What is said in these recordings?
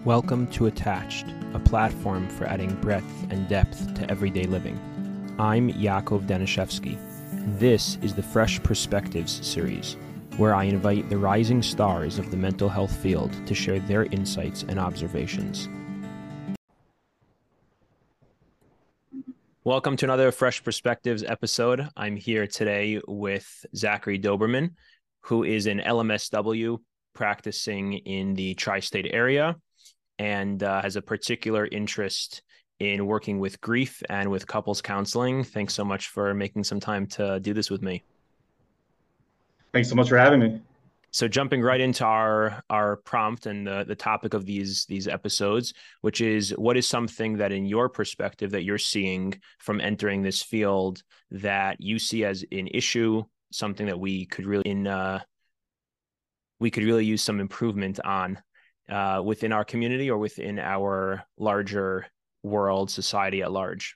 Welcome to Attached, a platform for adding breadth and depth to everyday living. I'm Yakov Danishevsky. This is the Fresh Perspectives series, where I invite the rising stars of the mental health field to share their insights and observations. Welcome to another Fresh Perspectives episode. I'm here today with Zachary Doberman, who is an LMSW practicing in the tri-state area and has a particular interest in working with grief and with couples counseling. Thanks so much for making some time to do this with me. Thanks so much for having me. So jumping right into our prompt and the topic of these episodes, which is, what is something that in your perspective that you're seeing from entering this field that you see as an issue, something that we could really use some improvement on within our community or within our larger world, society at large?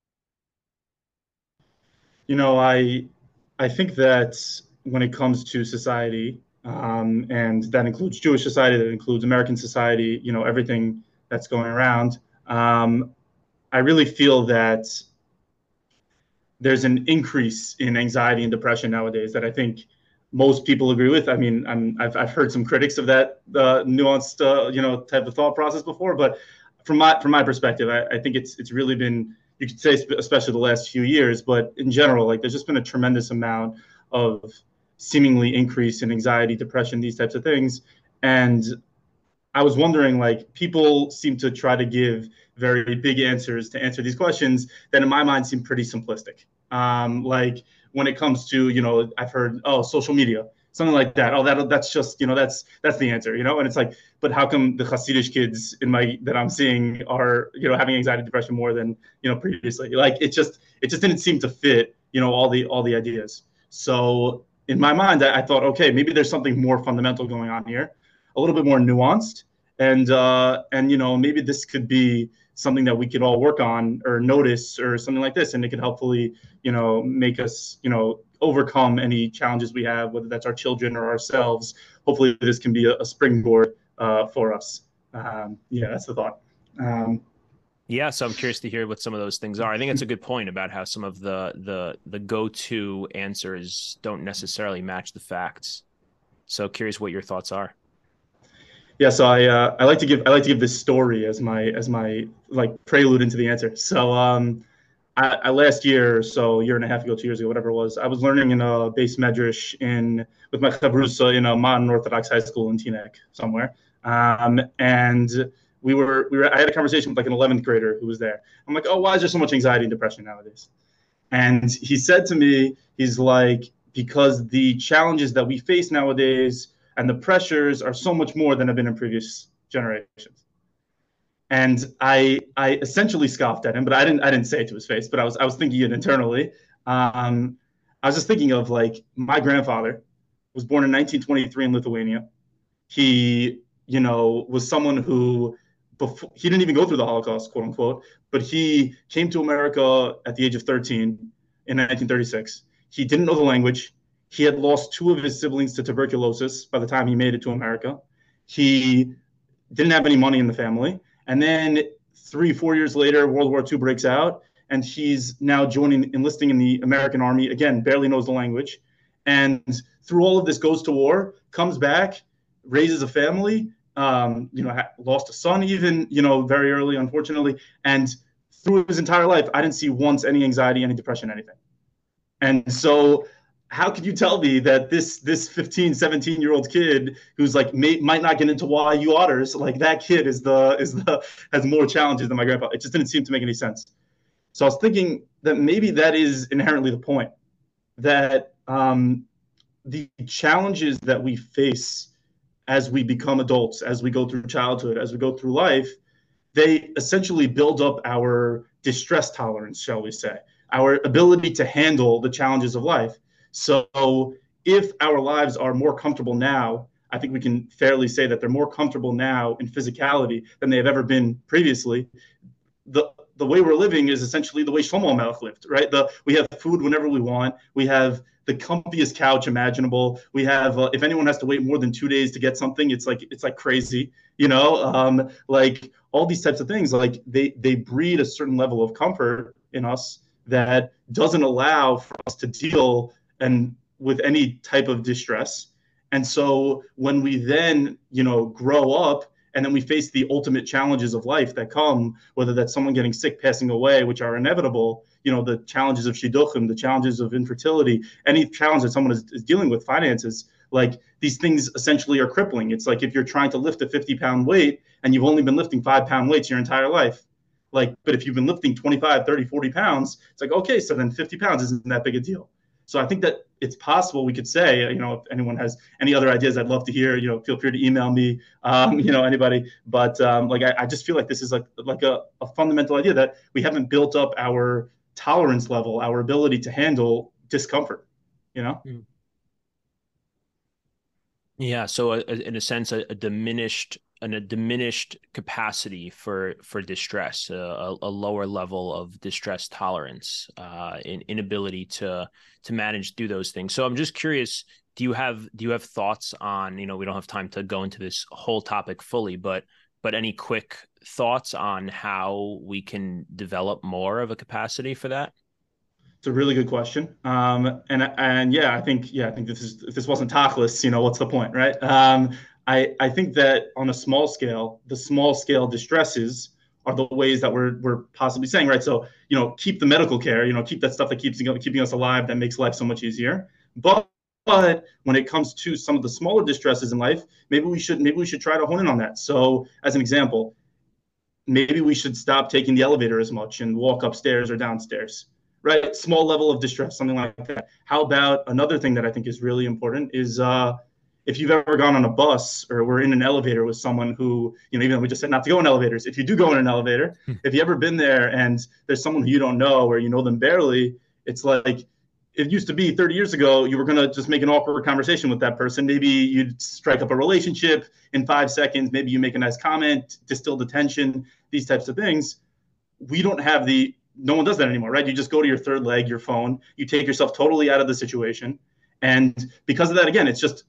I think that when it comes to society, and that includes Jewish society, that includes American society, everything that's going around, I really feel that there's an increase in anxiety and depression nowadays that I think most people agree with. I mean, I've heard some critics of that nuanced, type of thought process before, but from my perspective, I think it's really been, you could say, especially the last few years, but in general, like there's just been a tremendous amount of seemingly increase in anxiety, depression, these types of things. And I was wondering, like, people seem to try to give very big answers to answer these questions that in my mind seem pretty simplistic. Like when it comes to, I've heard, oh, social media, something like that. Oh, that's just, that's the answer, and it's like, but how come the Hasidic kids that I'm seeing are, having anxiety, depression more than, previously? Like it just didn't seem to fit, all the ideas. So in my mind, I thought, okay, maybe there's something more fundamental going on here, a little bit more nuanced, and maybe this could be something that we could all work on or notice or something like this, and it could hopefully make us overcome any challenges we have, whether that's our children or ourselves. Hopefully this can be a springboard for us. That's the thought. Yeah, so I'm curious to hear what some of those things are. I think it's a good point about how some of the go-to answers don't necessarily match the facts. So curious what your thoughts are. Yeah, so I like to give this story as my like prelude into the answer. So I last year, so year and a half ago, 2 years ago, whatever it was, I was learning in a base medrash with my chavrusa in a modern Orthodox high school in Teaneck somewhere, and I had a conversation with like an 11th grader who was there. I'm like, oh, why is there so much anxiety and depression nowadays? And he said to me, he's like, because the challenges that we face nowadays and the pressures are so much more than have been in previous generations. And I essentially scoffed at him, but I didn't say it to his face, but I was thinking it internally. I was just thinking of, like, my grandfather was born in 1923 in Lithuania. He, was someone who, before, he didn't even go through the Holocaust, quote unquote, but he came to America at the age of 13 in 1936. He didn't know the language. He had lost two of his siblings to tuberculosis by the time he made it to America. He didn't have any money in the family. And then 3, 4 years later, World War II breaks out, and he's now enlisting in the American Army. Again, barely knows the language. And through all of this, goes to war, comes back, raises a family, lost a son even, very early, unfortunately. And through his entire life, I didn't see once any anxiety, any depression, anything. And so how could you tell me that this 15, 17-year-old kid who's like might not get into YU honors, like that kid has more challenges than my grandpa? It just didn't seem to make any sense. So I was thinking that maybe that is inherently the point, that the challenges that we face as we become adults, as we go through childhood, as we go through life, they essentially build up our distress tolerance, shall we say, our ability to handle the challenges of life. So if our lives are more comfortable now, I think we can fairly say that they're more comfortable now in physicality than they have ever been previously. the way we're living is essentially the way Shlomo Melech lived, right? We have food whenever we want. We have the comfiest couch imaginable. We have if anyone has to wait more than 2 days to get something, it's like crazy, like all these types of things. Like they breed a certain level of comfort in us that doesn't allow for us to deal and with any type of distress. And so when we then, grow up and then we face the ultimate challenges of life that come, whether that's someone getting sick, passing away, which are inevitable, the challenges of shidduchim, the challenges of infertility, any challenge that someone is dealing with, finances, like these things essentially are crippling. It's like if you're trying to lift a 50-pound weight and you've only been lifting 5-pound weights your entire life. But if you've been lifting 25, 30, 40 pounds, it's like, okay, so then 50 pounds isn't that big a deal. So I think that it's possible we could say, if anyone has any other ideas, I'd love to hear, feel free to email me, anybody. But I just feel like this is like a fundamental idea that we haven't built up our tolerance level, our ability to handle discomfort, Yeah. So in a sense, a diminished capacity for distress, a lower level of distress tolerance, inability to manage through those things. So I'm just curious, do you have thoughts on, we don't have time to go into this whole topic fully, but any quick thoughts on how we can develop more of a capacity for that? It's a really good question. And yeah, I think this is, if this wasn't tachlis, what's the point, right? I think that on a small scale, the small scale distresses are the ways that we're possibly saying, right? So, keep the medical care, keep that stuff that keeping us alive, that makes life so much easier. But when it comes to some of the smaller distresses in life, maybe we should try to hone in on that. So as an example, maybe we should stop taking the elevator as much and walk upstairs or downstairs, right? Small level of distress, something like that. How about another thing that I think is really important is if you've ever gone on a bus or were in an elevator with someone who, even though we just said not to go in elevators, if you do go in an elevator, if you ever been there and there's someone who you don't know or you know them barely, it's like, it used to be 30 years ago, you were going to just make an awkward conversation with that person. Maybe you'd strike up a relationship in 5 seconds. Maybe you make a nice comment, distill the tension, these types of things. No one does that anymore, right? You just go to your third leg, your phone, you take yourself totally out of the situation. And because of that, again, it's just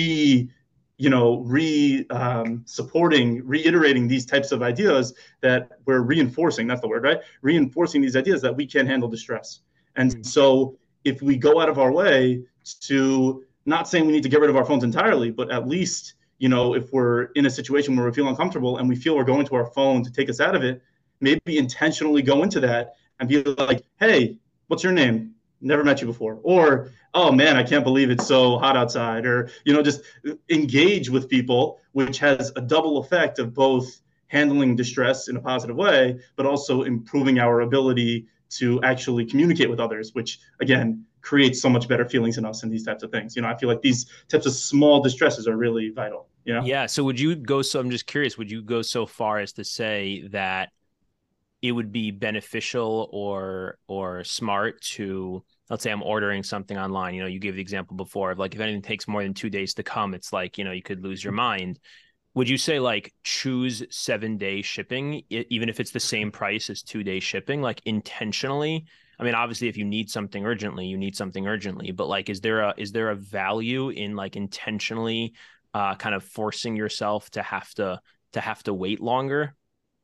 supporting, reiterating these types of ideas that we're reinforcing. That's the word, right? Reinforcing these ideas that we can handle distress. And so if we go out of our way to, not saying we need to get rid of our phones entirely, but at least, if we're in a situation where we feel uncomfortable and we feel we're going to our phone to take us out of it, maybe intentionally go into that and be like, hey, what's your name? Never met you before. Or, oh man, I can't believe it's so hot outside. Or, just engage with people, which has a double effect of both handling distress in a positive way, but also improving our ability to actually communicate with others, which again creates so much better feelings in us and these types of things. I feel like these types of small distresses are really vital. Yeah. So I'm just curious, would you go so far as to say that it would be beneficial or smart to, let's say I'm ordering something online, you gave the example before of like, if anything takes more than 2 days to come, it's like, you could lose your mind. Would you say like choose 7-day shipping, even if it's the same price as 2-day shipping, like intentionally? I mean, obviously if you need something urgently, you need something urgently, but like, is there a value in like intentionally kind of forcing yourself to have to wait longer?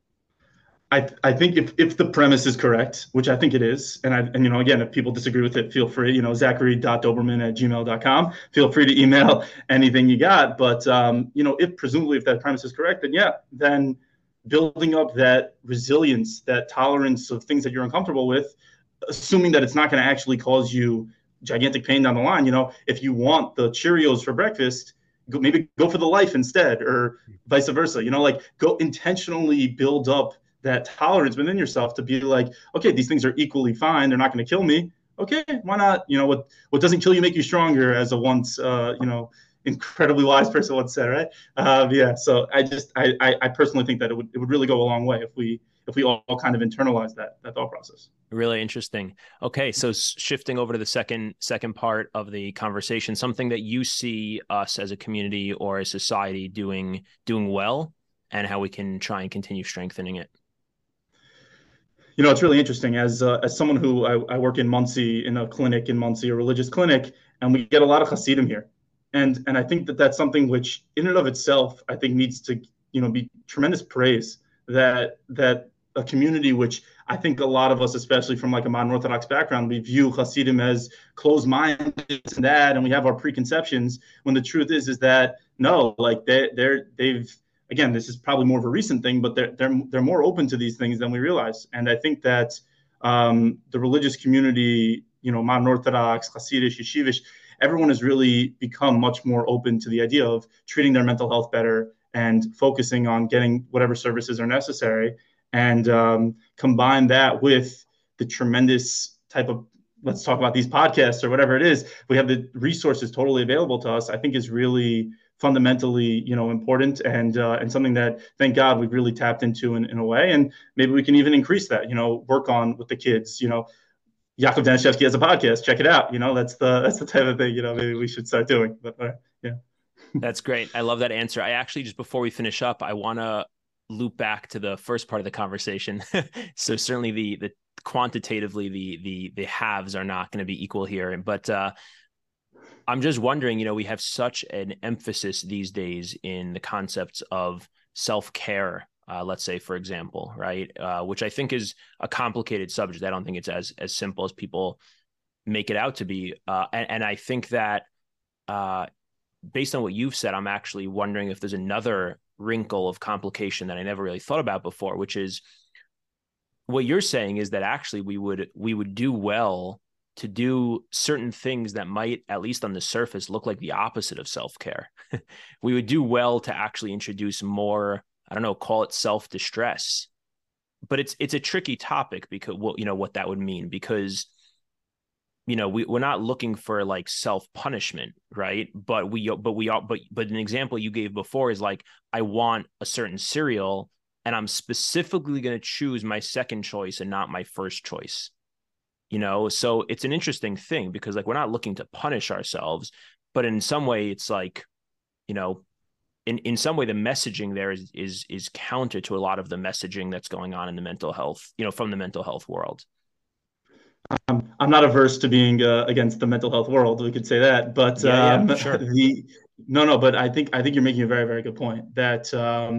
I think if the premise is correct, which I think it is, and again, if people disagree with it, feel free, Zachary.Doberman@gmail.com. Feel free to email anything you got. But, if that premise is correct, then building up that resilience, that tolerance of things that you're uncomfortable with, assuming that it's not going to actually cause you gigantic pain down the line. If you want the Cheerios for breakfast, maybe go for the Life instead, or vice versa. Go intentionally build up that tolerance within yourself to be like, okay, these things are equally fine. They're not going to kill me. Okay, why not? What doesn't kill you make you stronger, as a once, incredibly wise person once said, right? Yeah. So I personally think that it would really go a long way if we all kind of internalize that thought process. Really interesting. Okay, so shifting over to the second part of the conversation, something that you see us as a community or a society doing well, and how we can try and continue strengthening it. It's really interesting as someone who I work in Muncie, in a clinic in Muncie, a religious clinic, and we get a lot of Hasidim here, and I think that that's something which, in and of itself, I think needs to be tremendous praise, that a community which I think a lot of us, especially from like a modern Orthodox background, we view Hasidim as closed-minded and that, and we have our preconceptions. When the truth is that no, like they've again, this is probably more of a recent thing, but they're more open to these things than we realize. And I think that the religious community, modern Orthodox, Hasidish, Yeshivish, everyone has really become much more open to the idea of treating their mental health better and focusing on getting whatever services are necessary. And combine that with the tremendous type of, let's talk about these podcasts or whatever it is, we have the resources totally available to us, I think is really fundamentally, important and something that, thank God, we've really tapped into in a way. And maybe we can even increase that, work on with the kids, Yaakov Danishevsky has a podcast, check it out. That's the type of thing, maybe we should start doing, but yeah. That's great. I love that answer. I actually, just before we finish up, I want to loop back to the first part of the conversation. So certainly the quantitatively, the halves are not going to be equal here, but I'm just wondering, we have such an emphasis these days in the concepts of self-care, let's say, for example, right? Which I think is a complicated subject. I don't think it's as simple as people make it out to be. And I think that based on what you've said, I'm actually wondering if there's another wrinkle of complication that I never really thought about before, which is what you're saying is that actually we would do well to do certain things that might, at least on the surface, look like the opposite of self-care. We would do well to actually introduce more, I don't know, call it self-distress. But it's a tricky topic because what that would mean, because we're not looking for like self-punishment, right? But an example you gave before is like, I want a certain cereal and I'm specifically going to choose my second choice and not my first choice. So it's an interesting thing because like, we're not looking to punish ourselves, but in some way it's like, in some way the messaging there is counter to a lot of the messaging that's going on in the mental health, from the mental health world. I'm not averse to being against the mental health world. We could say that, but sure. But I think you're making a very, very good point that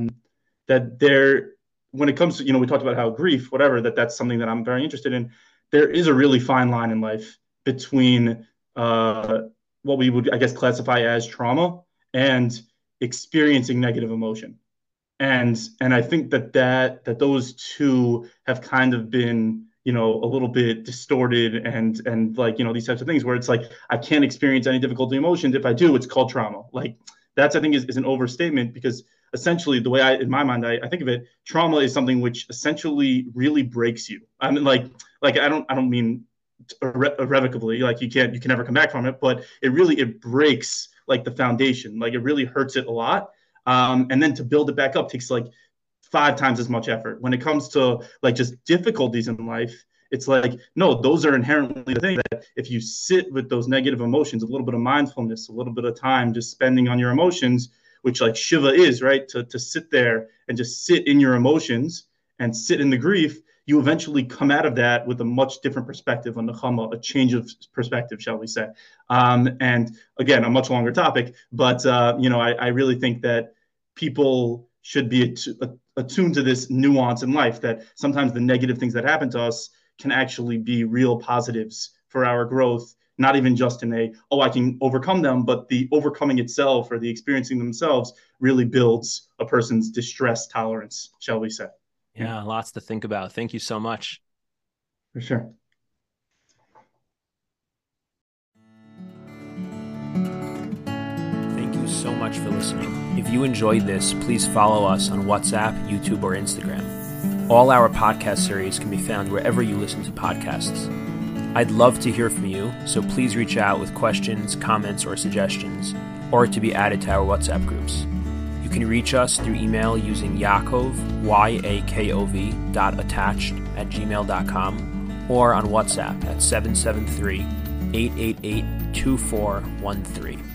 when it comes to, we talked about how grief, whatever, that's something that I'm very interested in. There is a really fine line in life between what we would, I guess, classify as trauma and experiencing negative emotion. And I think that those two have kind of been, a little bit distorted and like, these types of things where it's like, I can't experience any difficult emotions. If I do, it's called trauma. Like that's, I think is an overstatement, because essentially the way in my mind, I think of it, trauma is something which essentially really breaks you. I mean, like I don't mean irrevocably, like you can never come back from it, but it breaks like the foundation, like it really hurts it a lot. And then to build it back up takes like 5 times as much effort. When it comes to like just difficulties in life, it's like, no, those are inherently the thing that if you sit with those negative emotions, a little bit of mindfulness, a little bit of time just spending on your emotions, which like Shiva is, right? To sit there and just sit in your emotions and sit in the grief, you eventually come out of that with a much different perspective on the Chama, a change of perspective, shall we say. And again, a much longer topic, but I really think that people should be attuned to this nuance in life, that sometimes the negative things that happen to us can actually be real positives for our growth, not even just in I can overcome them, but the overcoming itself or the experiencing themselves really builds a person's distress tolerance, shall we say. Yeah, lots to think about. Thank you so much. For sure. Thank you so much for listening. If you enjoyed this, please follow us on WhatsApp, YouTube, or Instagram. All our podcast series can be found wherever you listen to podcasts. I'd love to hear from you, so please reach out with questions, comments, or suggestions, or to be added to our WhatsApp groups. You can reach us through email using Yaakov, YAKOV.attached@gmail.com, or on WhatsApp at 773-888-2413.